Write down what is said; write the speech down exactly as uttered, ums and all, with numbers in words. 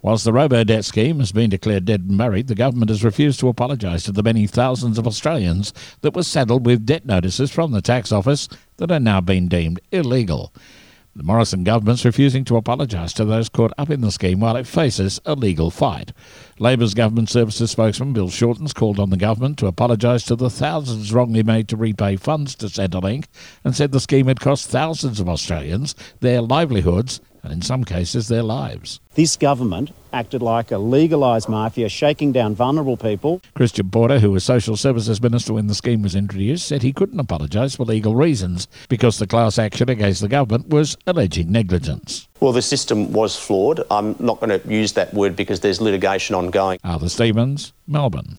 Whilst the robo-debt scheme has been declared dead and buried, the government has refused to apologise to the many thousands of Australians that were saddled with debt notices from the tax office that are now being deemed illegal. The Morrison government's refusing to apologise to those caught up in the scheme while it faces a legal fight. Labor's Government Services spokesman Bill Shorten's called on the government to apologise to the thousands wrongly made to repay funds to Centrelink and said the scheme had cost thousands of Australians their livelihoods and in some cases their lives. This government acted like a legalised mafia, shaking down vulnerable people. Christian Porter, who was Social Services Minister when the scheme was introduced, said he couldn't apologise for legal reasons because the class action against the government was alleging negligence. Well, the system was flawed. I'm not going to use that word because there's litigation ongoing. Arthur Stevens, Melbourne.